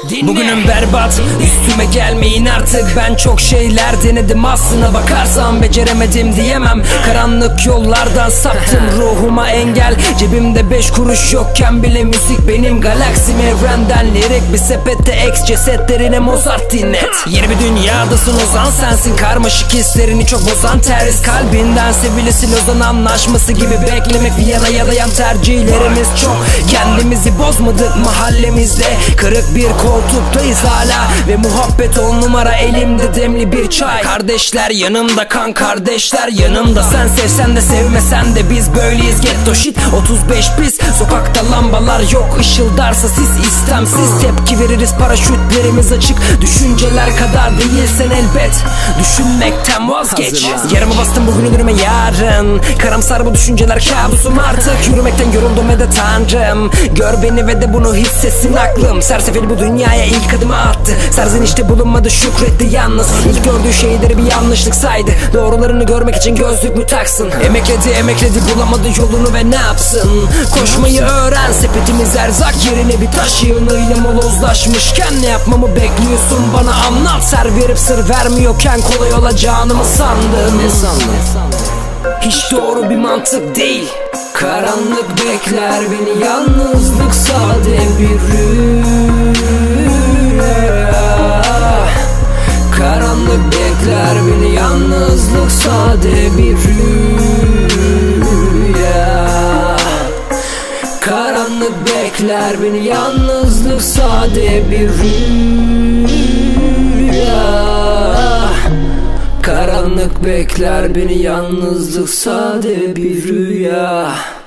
Bugünüm berbat, üstüme gelmeyin artık. Ben çok şeyler denedim, aslına bakarsam beceremedim diyemem. Karanlık yollardan saptım, ruhuma engel. Cebimde 5 kuruş yokken bile müzik benim galaksim. Evrenden lirik bir sepette ex cesetlerine Mozart dinlet. Yeni bir dünyadasın, ozan sensin. Karmaşık hislerini çok bozan ters. Kalbinden sevilisi Lozan anlaşması gibi beklemek Viyana ya da yan tercihlerimiz çok. Kendimizi bozmadık mahallemizde, kırık bir koltuktayız hala. Ve muhabbet 10 numara, elimde demli bir çay. Kardeşler yanımda, kan kardeşler yanımda. Sen sevsen de sevmesen de biz böyleyiz. Ghetto shit 35 pis. Sokakta lambalar yok, ışıldarsa sis istemsiz. Tepki veririz, paraşütlerimiz açık. Düşünceler kadar değilsen elbet düşünmekten vazgeç. Yarımı bastım bugün, ölürüme yarın. Karamsar bu düşünceler kabusum artık. Yürümekten yoruldum ve de tanrım, gör beni ve de bunu hissetsin aklım. Sersefil bu dünyaya ilk adımı attı. Serzenişte bulunmadı, şükretti yalnız. İlk gördüğü şeyleri bir yanlışlık saydı. Doğrularını görmek için gözlük mü taksın? Emekledi bulamadı yolunu ve ne yapsın? Koşmayı öğren, sepetimiz erzak yerine bir taş yığınıyla molozlaşmışken ne yapmamı bekliyorsun bana anlat. Ser verip sır vermiyorken kolay olacağını mı sandın? Ne sandın? Hiç doğru bir mantık değil. Karanlık bekler beni, yalnızlık sade bir rüya. Karanlık bekler beni, yalnızlık sade bir rüya. Karanlık bekler beni, yalnızlık sade bir rüya. Karanlık bekler beni, yalnızlık sade bir rüya.